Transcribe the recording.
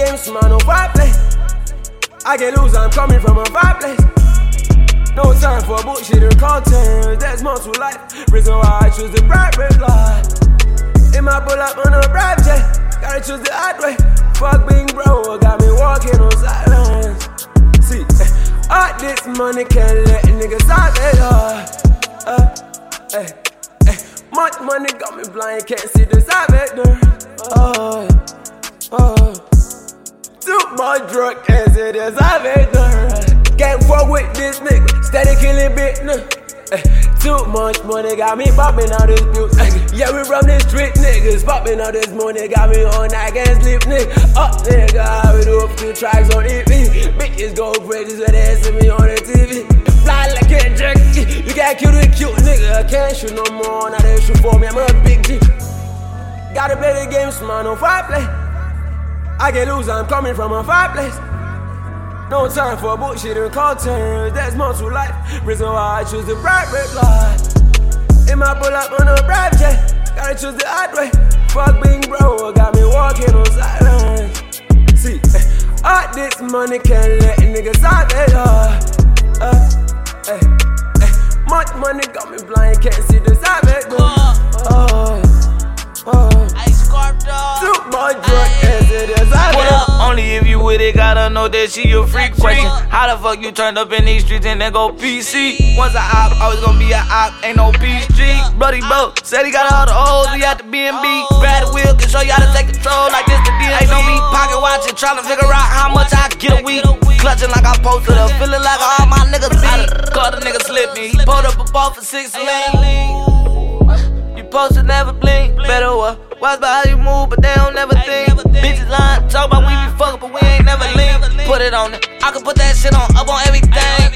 games, man, no fireplace. I get loose, I'm coming from a fireplace. No time for bullshit and content, there's more to life. Reason why I choose the private life. In my pull up on a private jet, gotta choose the hard way. Fuck being bro, got me walking on silence. See, all this money can't let niggas out there. Much money got me blind, can't see the side of too much drug, can't see the side of can't fuck with this nigga, steady killing bit, too much money got me popping out this bills. Yeah, we from the street niggas, popping out this money got me on, I can't sleep, nigga. Up nigga, we do a few tracks on EP. Bitches go crazy when they see me on the TV. Fly like a jerk, you can't kill the cute nigga. I can't shoot no more, now they shoot for me, I'm a big G. Gotta play the games, man, on fireplace. I get loose, I'm coming from a fireplace. No time for bullshit and content, there's more to life. Reason why I choose the private life. In my pull up on a private jet, gotta choose the hard way. Fuck being bro, got me walking on silence. See, all this money can't let niggas out there. Much money got me blind, can't see the side of it. Too much drug, can't see the side of it. Only if you with it, gotta know that she a freak. Question, how the fuck you turned up in these streets and then go PC? Once a op, always gonna be a op, ain't no PG. Brody bro, said he got all the O's, we at the B&B. Brad Will can show you how to take control like this the DMV. Ain't no me pocket watching, tryna figure out how much I get a week. Clutching like I posted up, feeling like all my niggas beat. Caught a nigga slip me, he pulled up a ball for 6 lanes. You posted never blink, better what? Watch by how you move, but they don't never think. Bitches lying, talk about we be fucking, but we ain't never link. Put it on it, I can put that shit on, up on everything.